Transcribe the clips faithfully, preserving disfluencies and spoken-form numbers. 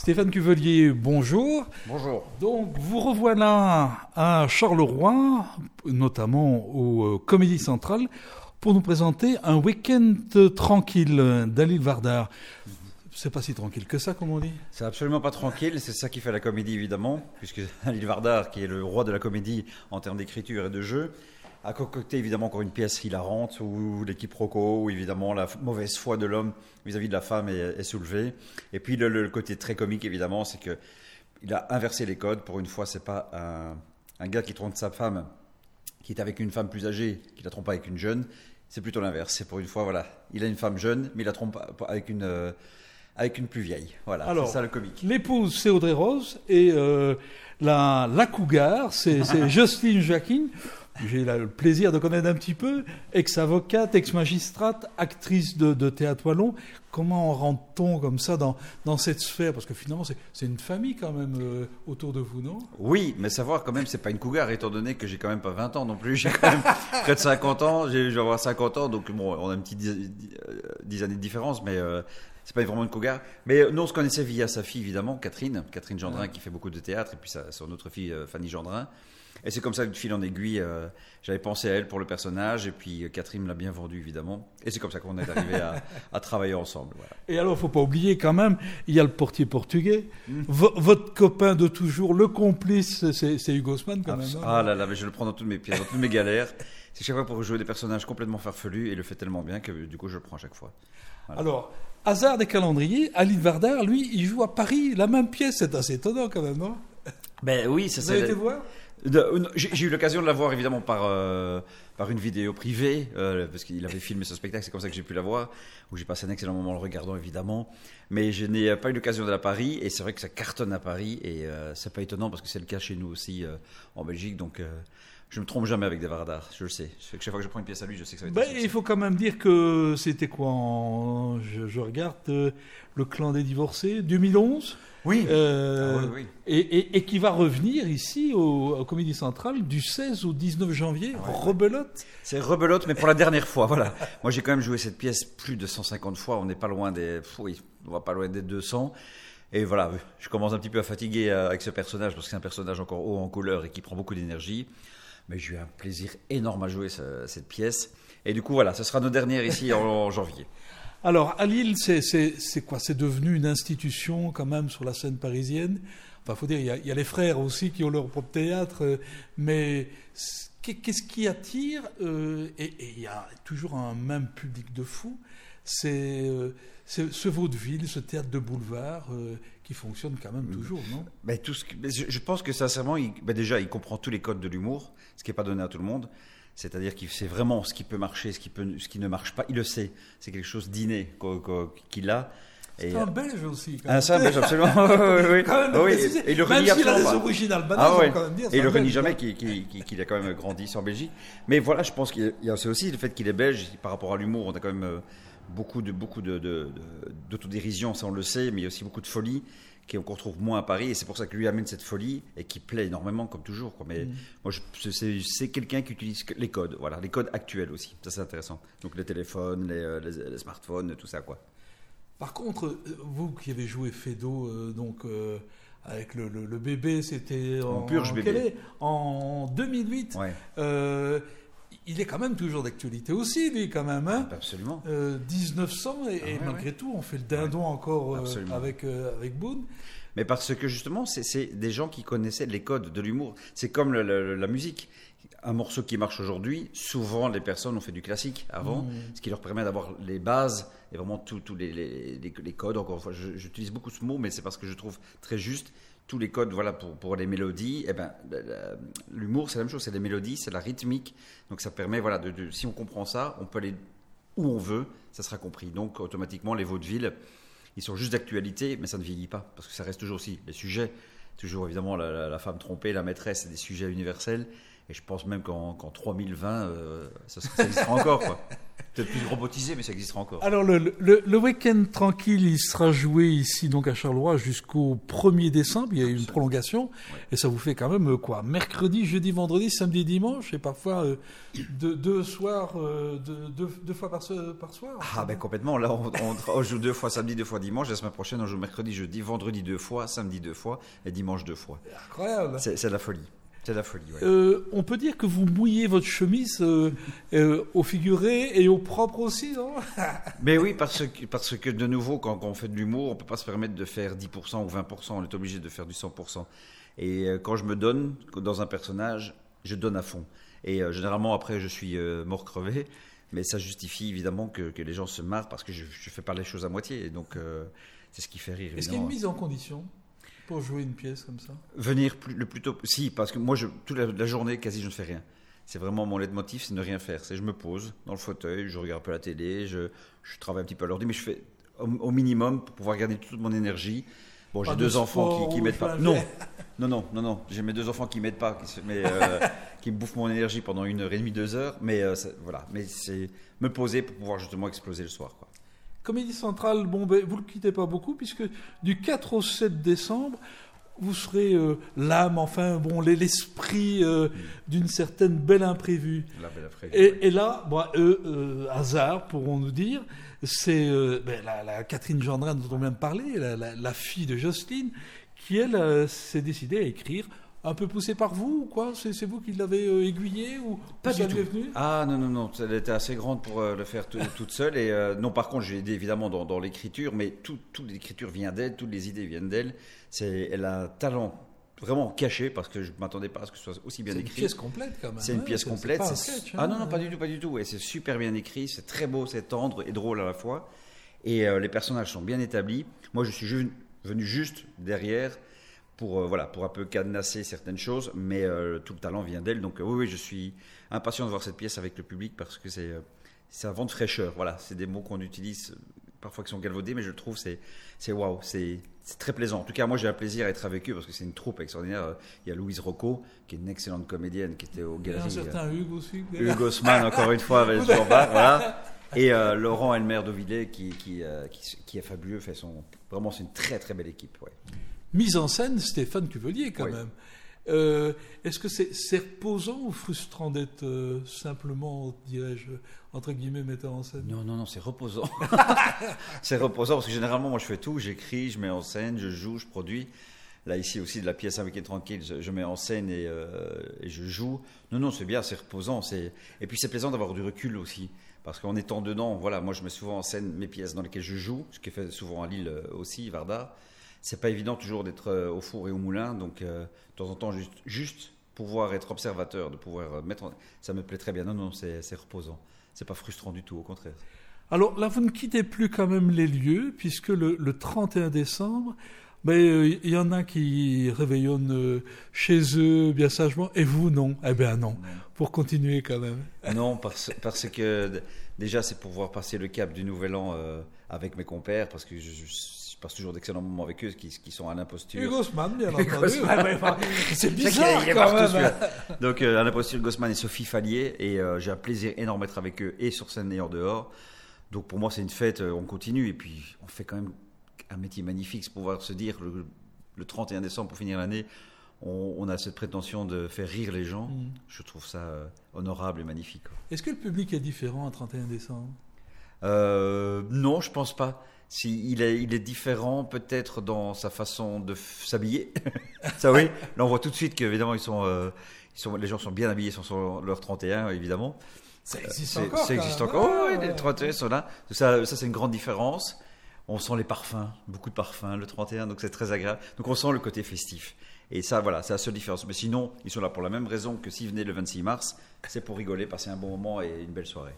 Stéphane Cuvelier, bonjour. Bonjour. Donc, vous revoilà à Charleroi, notamment au euh, Comédie Centrale, pour nous présenter un week-end tranquille d'Halil Vardar. C'est pas si tranquille que ça, comme on dit. C'est absolument pas tranquille, c'est ça qui fait la comédie, évidemment, puisque Halil Vardar, qui est le roi de la comédie en termes d'écriture et de jeu, a concocté évidemment encore une pièce hilarante où les quiproquos, où évidemment la mauvaise foi de l'homme vis-à-vis de la femme est, est soulevée. Et puis le, le côté très comique, évidemment, c'est que il a inversé les codes. Pour une fois, c'est pas un, un gars qui trompe sa femme, qui est avec une femme plus âgée, qui la trompe pas avec une jeune. C'est plutôt l'inverse. C'est pour une fois, voilà, il a une femme jeune, mais il la trompe avec une euh, avec une plus vieille. Voilà, alors, c'est ça le comique. L'épouse, c'est Audrey Rose, et euh, la, la cougar, c'est, c'est Jocelyne Jacquin. J'ai le plaisir de connaître un petit peu, ex-avocate, ex-magistrate, actrice de, de théâtre wallon. Comment rentre-t-on comme ça dans, dans cette sphère? Parce que finalement, c'est, c'est une famille quand même euh, autour de vous, non? Oui, mais savoir quand même, c'est pas une cougar, étant donné que j'ai quand même pas vingt ans non plus. J'ai quand même près de cinquante ans, j'ai, je vais avoir cinquante ans, donc bon, on a une petite dix, dix années de différence, mais euh, c'est pas vraiment une cougar. Mais euh, nous, on se connaissait via sa fille, évidemment, Catherine, Catherine Gendrin, ouais. Qui fait beaucoup de théâtre, et puis sa, son autre fille, euh, Fanny Gendrin. Et c'est comme ça que de fil en aiguille, euh, j'avais pensé à elle pour le personnage, et puis euh, Catherine me l'a bien vendu, évidemment. Et c'est comme ça qu'on est arrivé à, à travailler ensemble. Voilà. Et alors, il ne faut pas oublier quand même, il y a le portier portugais. Mmh. V- votre copain de toujours, le complice, c'est, c'est Hugo Haussmann quand ah, même. Hein, ah là là, mais je le prends dans toutes mes pièces, dans toutes mes galères. C'est chaque fois pour jouer des personnages complètement farfelus, et il le fait tellement bien que du coup je le prends à chaque fois. Voilà. Alors, hasard des calendriers, Halil Vardar, lui, il joue à Paris la même pièce. C'est assez étonnant quand même, non? Ben oui, ça Vous c'est... avez été voir? De, j'ai, j'ai eu l'occasion de la voir évidemment par, euh, par une vidéo privée, euh, parce qu'il avait filmé ce spectacle, c'est comme ça que j'ai pu la voir, où j'ai passé un excellent moment en le regardant évidemment, mais je n'ai pas eu l'occasion de la Paris, et c'est vrai que ça cartonne à Paris, et euh, c'est pas étonnant parce que c'est le cas chez nous aussi euh, en Belgique, donc euh, je me trompe jamais avec des Vardar, je le sais. Chaque fois que je prends une pièce à lui, je sais que ça va être ben, il faut quand même dire que c'était quoi en... je, je regarde euh, Le Clan des Divorcés, deux mille onze. Oui. Euh, ah, oui, oui. Et, et, et qui va revenir ici au, au Comédie Centrale du seize au dix-neuf janvier. Ah, ouais, Rebelote. C'est Rebelote, mais pour la dernière fois. Voilà. Moi, j'ai quand même joué cette pièce plus de cent cinquante fois. On n'est pas loin des, oui, on va pas loin des deux cents. Et voilà, je commence un petit peu à fatiguer avec ce personnage parce que c'est un personnage encore haut en couleur et qui prend beaucoup d'énergie. Mais j'ai eu un plaisir énorme à jouer ce, cette pièce. Et du coup, voilà, ce sera nos dernières ici en, en janvier. Alors, Halil, c'est, c'est, c'est quoi? C'est devenu une institution quand même sur la scène parisienne. Enfin, faut dire, il y a, il y a les frères aussi qui ont leur propre théâtre, euh, mais qu'est-ce qui attire euh, et, et il y a toujours un même public de fou. C'est, euh, c'est ce vaudeville, ce théâtre de boulevard euh, qui fonctionne quand même toujours, non? Ben, tout ce que, je pense que sincèrement, il, ben déjà, il comprend tous les codes de l'humour, ce qui n'est pas donné à tout le monde. C'est-à-dire qu'il sait vraiment ce qui peut marcher, ce qui, peut, ce qui ne marche pas. Il le sait. C'est quelque chose d'inné qu'il a. C'est et un Belge aussi. Quand même. Ah, c'est un Belge, absolument. oui, oui. oui. Et, et il le renie absolument pas. Même s'il a des originales banales, ah, ouais. quand même dire. Et il le renie jamais qu'il, qu'il, qu'il a quand même grandi sur Belgique. Mais voilà, je pense qu'il y a aussi le fait qu'il est belge. Par rapport à l'humour, on a quand même beaucoup de beaucoup de, de, de, d'autodérision, ça on le sait, mais il y a aussi beaucoup de folie qu'on retrouve moins à Paris, et c'est pour ça que lui amène cette folie et qui plaît énormément comme toujours, quoi. Mais mmh. moi je, c'est, c'est quelqu'un qui utilise les codes, voilà, les codes actuels aussi, ça c'est intéressant, donc les téléphones, les, les, les smartphones, tout ça, quoi. Par contre, vous qui avez joué Fédo, euh, donc euh, avec le, le, le bébé, c'était en, en purge en, bébé en deux mille huit. Ouais. Euh, il est quand même toujours d'actualité aussi, lui, quand même. Hein, absolument. Euh, dix-neuf cents, et, ah, et ouais, malgré ouais. tout, on fait le dindon ouais. encore euh, avec, euh, avec Boone. Mais parce que justement, c'est, c'est des gens qui connaissaient les codes de l'humour. C'est comme le, le, la musique. Un morceau qui marche aujourd'hui, souvent les personnes ont fait du classique avant, mmh. ce qui leur permet d'avoir les bases et vraiment tous les, les, les, les codes. Encore une fois, je, j'utilise beaucoup ce mot, mais c'est parce que je trouve très juste. Tous les codes, voilà, pour, pour les mélodies, eh ben, l'humour, c'est la même chose, c'est les mélodies, c'est la rythmique. Donc ça permet, voilà, de, de, si on comprend ça, on peut aller où on veut, ça sera compris. Donc automatiquement, les vaudevilles, ils sont juste d'actualité, mais ça ne vieillit pas, parce que ça reste toujours aussi les sujets. Toujours évidemment la, la, la femme trompée, la maîtresse, c'est des sujets universels. Et je pense même qu'en, qu'en trois mille vingt, euh, ça, ça existera encore, quoi. Peut-être plus robotisé, mais ça existera encore. Alors, le, le, le week-end tranquille, il sera joué ici, donc à Charleroi, jusqu'au premier décembre. Il y a eu une prolongation. Ouais. Et ça vous fait quand même, quoi, mercredi, jeudi, vendredi, samedi, dimanche, et parfois euh, deux, deux soirs, euh, deux, deux, deux fois par, par soir. Ah, ben complètement. Là, on, on, on joue deux fois samedi, deux fois dimanche. La semaine prochaine, on joue mercredi, jeudi, vendredi deux fois, samedi deux fois, et dimanche deux fois. Incroyable. C'est, c'est de la folie. C'est la folie, ouais. euh, on peut dire que vous mouillez votre chemise euh, euh, au figuré et au propre aussi, non? Mais oui, parce que, parce que de nouveau, quand, quand on fait de l'humour, on ne peut pas se permettre de faire dix pour cent ou vingt pour cent, on est obligé de faire du cent pour cent. Et euh, quand je me donne dans un personnage, je donne à fond. Et euh, généralement, après, je suis euh, mort crevé, mais ça justifie évidemment que, que les gens se marrent parce que je ne fais pas les choses à moitié. Et donc, euh, c'est ce qui fait rire. Est-ce qu'il y a une mise en condition pour jouer une pièce comme ça? Venir plus, le plus tôt Si, parce que moi, je, toute la, la journée, quasi, je ne fais rien. C'est vraiment mon leitmotiv, c'est ne rien faire. C'est je me pose dans le fauteuil, je regarde un peu la télé, je, je travaille un petit peu à l'ordi, mais je fais au, au minimum pour pouvoir garder toute mon énergie. Bon, j'ai deux enfants qui, qui m'aident pas. Non, non, non, non, non. J'ai mes deux enfants qui m'aident pas, qui, se, mais, euh, qui me bouffent mon énergie pendant une heure et demie, deux heures. Mais euh, ça, voilà, mais c'est me poser pour pouvoir justement exploser le soir, quoi. Comédie Centrale, bon, ben, vous ne le quittez pas beaucoup, puisque du quatre au sept décembre, vous serez euh, l'âme, enfin, bon, l'esprit euh, mmh. d'une certaine belle imprévue. La belle imprévue. Et, ouais. et là, bon, euh, euh, hasard, pourrons-nous dire, c'est euh, ben, la, la Catherine Gendrin dont on vient de parler, la, la, la fille de Jocelyne, qui, elle, euh, s'est décidée à écrire. Un peu poussée par vous ou quoi? C'est, c'est vous qui l'avez euh, aiguillée ou pas du tout. Venu Ah non, non, non, elle était assez grande pour euh, le faire t- toute seule. Et euh, non, par contre, j'ai aidé évidemment dans, dans l'écriture, mais tout, toute l'écriture vient d'elle, toutes les idées viennent d'elle. C'est, elle a un talent vraiment caché parce que je ne m'attendais pas à ce que ce soit aussi bien c'est écrit. C'est une pièce complète quand même. C'est une hein, pièce c'est, complète. C'est c'est... sketch, hein, ah non, non, pas du tout, pas du tout. Et c'est super bien écrit, c'est très beau, c'est tendre et drôle à la fois. Et euh, les personnages sont bien établis. Moi, je suis ju- venu juste derrière pour, euh, voilà, pour un peu cadenasser certaines choses, mais euh, tout le talent vient d'elle. Donc euh, oui, oui, je suis impatient de voir cette pièce avec le public parce que c'est, euh, c'est un vent de fraîcheur. Voilà, c'est des mots qu'on utilise parfois qui sont galvaudés, mais je le trouve c'est c'est waouh, c'est, c'est très plaisant. En tout cas, moi j'ai un plaisir à être avec eux parce que c'est une troupe extraordinaire. Il y a Louise Rocco, qui est une excellente comédienne, qui était au Galeries. Il y a un certain Hugues aussi. Hugues Haussmann, encore une fois, avec le Jean-Bart, voilà. Et euh, Laurent Elmer d'Ovillé, qui, qui, euh, qui, qui est fabuleux, fait son, vraiment c'est une très très belle équipe. Ouais. Mise en scène, Stéphane Cuvelier quand oui. même. Euh, est-ce que c'est, c'est reposant ou frustrant d'être euh, simplement, dirais-je, entre guillemets, metteur en scène? Non, non, non, c'est reposant. C'est reposant parce que généralement, moi je fais tout, j'écris, je mets en scène, je joue, je produis. Là, ici aussi, de la pièce Un week-end tranquille, je, je mets en scène et, euh, et je joue. Non, non, c'est bien, c'est reposant. C'est... Et puis c'est plaisant d'avoir du recul aussi. Parce qu'en étant dedans, voilà, moi je mets souvent en scène mes pièces dans lesquelles je joue, ce qui est fait souvent à Lille aussi, Varda. C'est pas évident toujours d'être au four et au moulin, donc euh, de temps en temps, juste, juste pouvoir être observateur, de pouvoir mettre en... ça me plaît très bien. Non, non, c'est, c'est reposant. C'est pas frustrant du tout, au contraire. Alors là, vous ne quittez plus quand même les lieux, puisque le, le trente et un décembre, il ben, euh, y en a qui réveillonnent euh, chez eux bien sagement, et vous non. Eh bien non, non. Pour continuer quand même. Non, parce, parce que déjà c'est pour pouvoir passer le cap du Nouvel An euh, avec mes compères, parce que je, je, je passe toujours d'excellents moments avec eux, qui, qui sont à l'imposture. Hugues Haussmann, bien entendu. C'est bizarre c'est quand même. Tout, donc euh, à l'imposture, Hugues Haussmann et Sophie Fallier, et euh, j'ai un plaisir énorme d'être avec eux, et sur scène et en dehors. Donc pour moi c'est une fête, on continue, et puis on fait quand même un métier magnifique, c'est pouvoir se dire le, le trente et un décembre pour finir l'année, on, on a cette prétention de faire rire les gens. Mmh. Je trouve ça euh, honorable et magnifique. Quoi. Est-ce que le public est différent un trente et un décembre? euh, Non, je pense pas. Si, il, est, il est différent peut-être dans sa façon de f- s'habiller. Ça oui, là on voit tout de suite qu'évidemment ils sont, euh, ils sont, les gens sont bien habillés, ils sont sur leur trente et un évidemment. Ça existe euh, encore. Ça existe encore, ah, oui, les trente et un sont là. Ça, ça c'est une grande différence. On sent les parfums, beaucoup de parfums, le trente et un, donc c'est très agréable. Donc on sent le côté festif. Et ça, voilà, c'est la seule différence. Mais sinon, ils sont là pour la même raison que s'ils venaient le vingt-six mars, c'est pour rigoler, passer un bon moment et une belle soirée.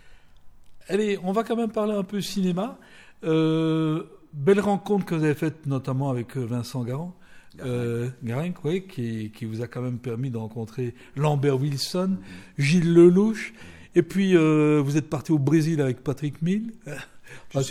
Allez, on va quand même parler un peu cinéma. Euh, belle rencontre que vous avez faite notamment avec Vincent Garand, euh, Garenc, oui, qui, qui vous a quand même permis de rencontrer Lambert Wilson, mm-hmm. Gilles Lelouch. Mm-hmm. Et puis, euh, vous êtes parti au Brésil avec Patrick Mille. Je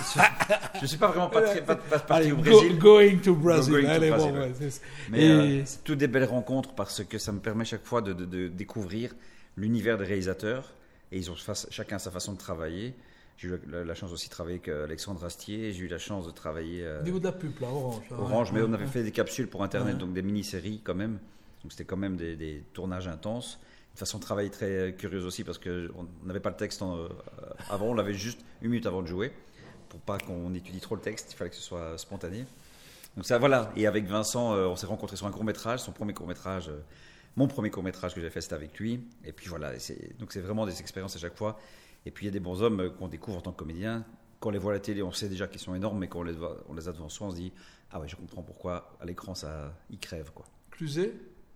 ne suis pas vraiment parti, pas, pas parti Allez, au Brésil. Go, going to Brazil. Going Allez, to bon, Brazil, ouais, ouais. c'est... Mais Et... euh, c'est toutes des belles rencontres parce que ça me permet chaque fois de, de, de découvrir l'univers des réalisateurs et ils ont fa- chacun sa façon de travailler. J'ai eu la, la chance aussi de travailler avec Alexandre Astier, j'ai eu la chance de travailler... Euh, Au niveau de la pub, là, Orange. Orange, ouais, mais on ouais, avait fait des capsules pour Internet, ouais. donc des mini-séries quand même. Donc c'était quand même des, des tournages intenses. Une façon de travailler très curieuse aussi, parce qu'on n'avait pas le texte en, euh, avant, on l'avait juste une minute avant de jouer, pour pas qu'on étudie trop le texte, il fallait que ce soit spontané. Donc ça, voilà. Et avec Vincent, euh, on s'est rencontrés sur un court-métrage, son premier court-métrage... Euh, mon premier court-métrage que j'ai fait, c'était avec lui. Et puis voilà, c'est, donc c'est vraiment des expériences à chaque fois. Et puis il y a des bons hommes qu'on découvre en tant que comédien. Quand on les voit à la télé, on sait déjà qu'ils sont énormes, mais quand on les, voit, on les a devant soi, on se dit « Ah ouais, je comprends pourquoi, à l'écran, ça, ils crèvent. » quoi. Cluzet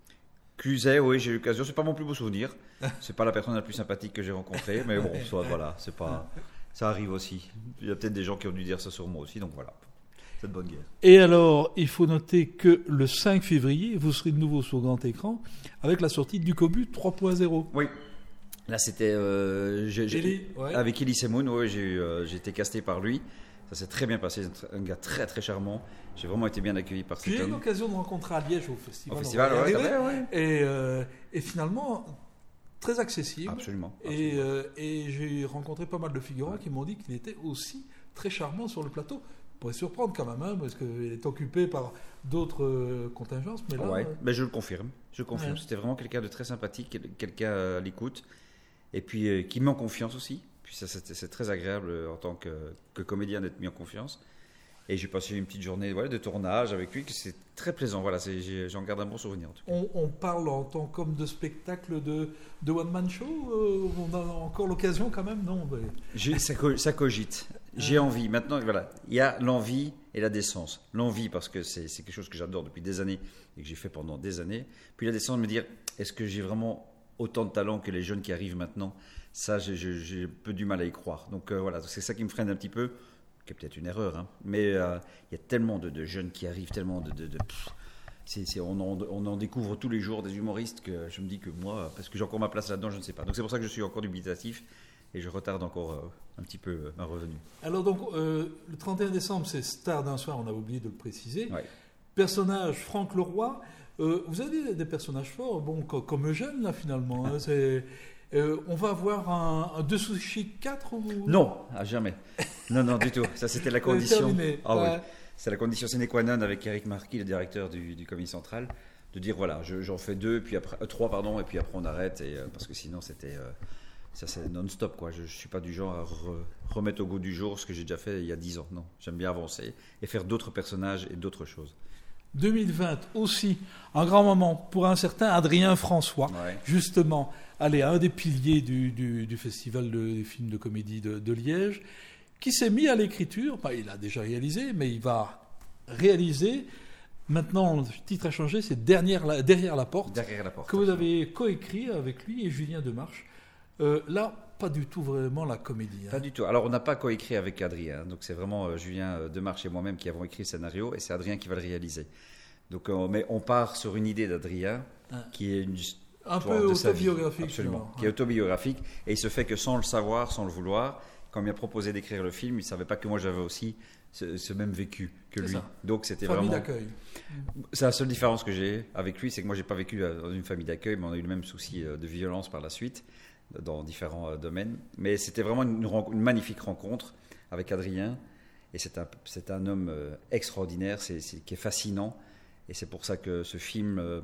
Cluzet, oui, j'ai eu l'occasion. C'est pas mon plus beau souvenir. C'est pas la personne la plus sympathique que j'ai rencontrée, mais bon, soit, voilà, c'est pas, ça arrive aussi. Il y a peut-être des gens qui ont dû dire ça sur moi aussi, donc voilà. Cette bonne guerre. Et alors, il faut noter que le cinq février, vous serez de nouveau sur grand écran avec la sortie du Cobu trois point zéro. Oui. Là, c'était euh, j'ai, j'ai, Eli, ouais. avec Elie Semoun. Ouais, j'ai, euh, j'ai été casté par lui. Ça s'est très bien passé. C'est un gars très très charmant. J'ai vraiment été bien accueilli par cet J'ai eu homme. l'occasion de rencontrer à Liège au festival. Au festival, ouais, ouais, ouais. Et, euh, et finalement, très accessible. Absolument. Et, absolument. euh, et j'ai rencontré pas mal de figurants ouais. qui m'ont dit qu'il était aussi très charmant sur le plateau. Pourrait surprendre quand même, hein, parce qu'il est occupé par d'autres euh, contingences. Mais là, ouais, euh... ben je le confirme. Je confirme. Ouais. C'était vraiment quelqu'un de très sympathique, quelqu'un à l'écoute, et puis euh, qui met en confiance aussi. Puis ça, c'est, c'est très agréable euh, en tant que, que comédien d'être mis en confiance. Et j'ai passé une petite journée voilà, de tournage avec lui, que c'est très plaisant. Voilà, c'est, j'ai, j'en garde un bon souvenir en tout cas. On, on parle en tant comme de spectacle de, de one-man show. Euh, on a encore l'occasion quand même, non mais... j'ai, ça, ça cogite. J'ai envie. Maintenant, voilà, il y a l'envie et la décence. L'envie parce que c'est, c'est quelque chose que j'adore depuis des années et que j'ai fait pendant des années. Puis la décence de me dire, est-ce que j'ai vraiment autant de talent que les jeunes qui arrivent maintenant? Ça, j'ai, j'ai, j'ai peu du mal à y croire. Donc euh, voilà, c'est ça qui me freine un petit peu, qui est peut-être une erreur, hein. Mais euh, il y a tellement de, de jeunes qui arrivent, tellement de... de, de pff, c'est, c'est, on, en, on en découvre tous les jours des humoristes que je me dis que moi, parce que j'ai encore ma place là-dedans, je ne sais pas. Donc c'est pour ça que je suis encore dubitatif. Et je retarde encore euh, un petit peu euh, ma revenue. Alors donc, euh, le trente et un décembre, c'est Star d'un soir, on avait oublié de le préciser. Ouais. Personnage, Franck Leroy. Euh, vous avez des, des personnages forts, bon, co- comme Eugène, là, finalement. Hein, c'est, euh, on va avoir un, un deux sushis quatre ou... Non, à jamais. Non, non, du tout. Ça, c'était la condition. Terminé. Ah ouais. oui. C'est la condition sine qua non avec Eric Marquis, le directeur du, du Comédie Centrale, de dire voilà, je, j'en fais deux, puis après, euh, trois, pardon, et puis après on arrête, et, euh, parce que sinon c'était... Euh, Ça, c'est non-stop, quoi. Je ne suis pas du genre à re- remettre au goût du jour ce que j'ai déjà fait il y a dix ans. Non, j'aime bien avancer et faire d'autres personnages et d'autres choses. deux mille vingt aussi, un grand moment pour un certain Adrien François, Ouais. justement, allez, un des piliers du, du, du festival de, des films de comédie de, de Liège, qui s'est mis à l'écriture. Bah, il a déjà réalisé, mais il va réaliser. Maintenant, le titre a changé, c'est Derrière la, Derrière la porte, Derrière la porte. que vous avez coécrit avec lui et Julien Demarche. Euh, là, pas du tout vraiment la comédie. Hein. Pas du tout. Alors, on n'a pas coécrit avec Adrien. Donc, c'est vraiment euh, Julien euh, Demarche et moi-même qui avons écrit le scénario et c'est Adrien qui va le réaliser. Donc, euh, mais on part sur une idée d'Adrien Hein. qui est une Un histoire peu de sa vie. autobiographique. Absolument. finalement. Qui est autobiographique et il se fait que sans le savoir, sans le vouloir, quand il m'a proposé d'écrire le film, il ne savait pas que moi j'avais aussi ce, ce même vécu que C'est lui. ça. Donc, c'était Famille vraiment. d'accueil. C'est la seule différence que j'ai avec lui, c'est que moi j'ai pas vécu dans une famille d'accueil, mais on a eu le même souci de violence par la suite, dans différents domaines. Mais c'était vraiment une, une magnifique rencontre avec Adrien, et c'est un, c'est un homme extraordinaire, c'est, c'est, qui est fascinant, et c'est pour ça que ce film, euh,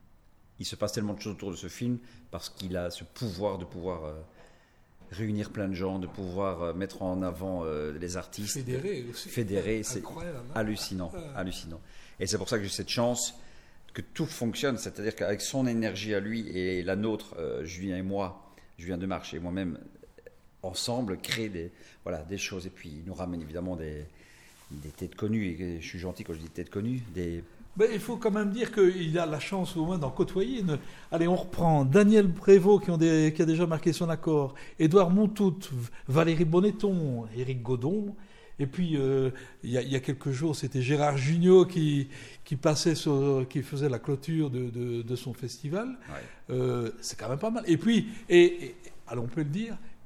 il se passe tellement de choses autour de ce film, parce qu'il a ce pouvoir de pouvoir euh, réunir plein de gens, de pouvoir euh, mettre en avant euh, les artistes. Fédéré aussi. Fédéré, c'est Incroyable, hein. hallucinant, Ouais. hallucinant. Et c'est pour ça que j'ai cette chance que tout fonctionne, c'est-à-dire qu'avec son énergie à lui et la nôtre, euh, Julien et moi, Julien Demarche et moi-même, ensemble, créer des, voilà, des choses. Et puis, il nous ramène évidemment des, des têtes connues, et je suis gentil quand je dis têtes connues, des... Ben, il faut quand même dire qu'il a la chance au moins d'en côtoyer. Une... Allez, on reprend Daniel Prévost qui, ont des... qui a déjà marqué son accord, Édouard Montout, Valérie Bonneton, Éric Godon. Et puis, euh, il, y a, il y a quelques jours, c'était Gérard Jugnot qui, qui, passait sur, qui faisait la clôture de, de, de son festival. Ouais. Euh, c'est quand même pas mal. Et puis, et, et, alors on peut le dire,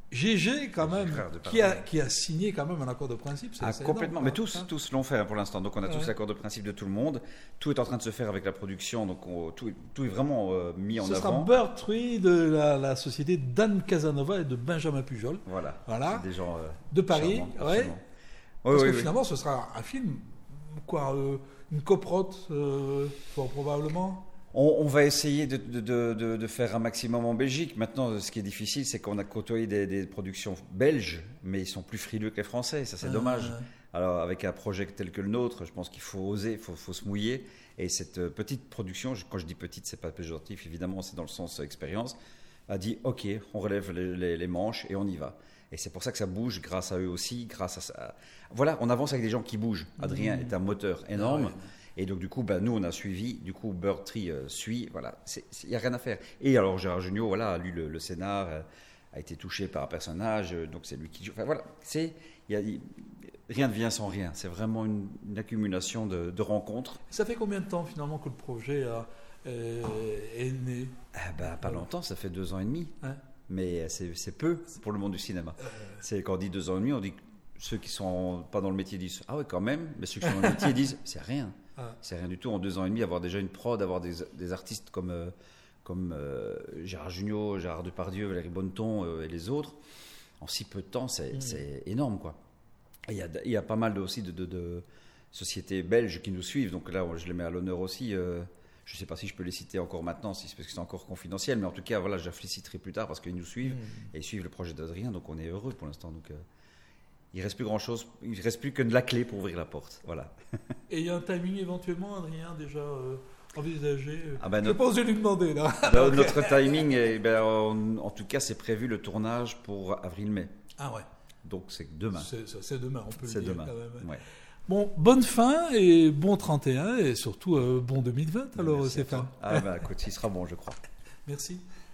G G, quand même, frères de qui a, Pardien. qui a signé quand même un accord de principe. C'est, Ah, c'est complètement, énorme, mais hein, tous, hein. tous l'ont fait hein, pour l'instant. Donc on a tous Ouais. l'accord de principe de tout le monde. Tout est en train de se faire avec la production, donc on- tout, est- tout est vraiment euh, mis en Ce sera avant. Bird Tree de la, la société d'Anne Casanova et de Benjamin Pujol, Voilà, Voilà. c'est des gens euh, de Paris. charmants, Ouais. absolument. Oui, Parce oui, que oui. finalement, ce sera un film, quoi, euh, une coprote, euh, fort probablement. On, on va essayer de, de- de- de- de faire un maximum en Belgique. Maintenant, ce qui est difficile, c'est qu'on a côtoyé des, des productions belges, mais ils sont plus frileux que les Français. Ça, c'est Euh, dommage. Alors, avec un projet tel que le nôtre, je pense qu'il faut oser, il faut, faut se mouiller. Et cette euh, petite production, je- quand je dis petite, c'est pas péjoratif, évidemment, c'est dans le sens euh, expérience, a dit OK, on relève les, les- les manches et on y va. Et c'est pour ça que ça bouge grâce à eux aussi, grâce à ça. Voilà, on avance avec des gens qui bougent. Adrien Mmh. est un moteur énorme. Ah ouais. Et donc, du coup, bah, nous, on a suivi. Du coup, Bird Tree euh, suit. Voilà, il n'y a rien à faire. Et alors, Gérard Jugnot, voilà, a lu le, le scénar, euh, a été touché par un personnage, euh, donc c'est lui qui joue. Enfin, voilà, c'est, il y a, il- rien ne vient sans rien. C'est vraiment une, une accumulation de, de rencontres. Ça fait combien de temps finalement que le projet a- est, est né? Ah, bah, pas longtemps, ça fait deux ans et demi. Hein. Mais c'est, c'est peu pour le monde du cinéma. C'est quand on dit deux ans et demi, on dit que ceux qui sont pas dans le métier disent ah ouais quand même, mais ceux qui sont dans le métier disent c'est rien. Ah. C'est rien du tout en deux ans et demi, avoir déjà une prod, avoir des, des artistes comme, euh, comme euh, Gérard Jugnot, Gérard Depardieu, Valérie Bonneton euh, et les autres, en si peu de temps, c'est, Mmh. c'est énorme, quoi. Et Il y a, il y a pas mal de, aussi de, de, de sociétés belges qui nous suivent, donc là, je les mets à l'honneur aussi. euh, je ne sais pas si je peux les citer encore maintenant, si c'est parce que c'est encore confidentiel, mais en tout cas, voilà, je les féliciterai plus tard parce qu'ils nous suivent Mmh. et ils suivent le projet d'Adrien, donc on est heureux pour l'instant. Donc, euh, il ne reste plus grand-chose, il ne reste plus que de la clé pour ouvrir la porte. Voilà. Et il y a un timing éventuellement, Adrien, déjà euh, envisagé euh, Ah ben, Je notre- pense que je vais lui demander là. Ben, notre timing, est, ben, en, en tout cas, c'est prévu le tournage pour avril-mai. Ah ouais, Donc c'est demain. c'est, c'est- c'est demain, on peut C'est le dire demain. quand même. Ouais. Bon, bonne fin et bon trente et un et surtout euh, bon deux mille vingt alors Merci à Stéphane. toi. Ah ben écoute, il sera bon, je crois. Merci.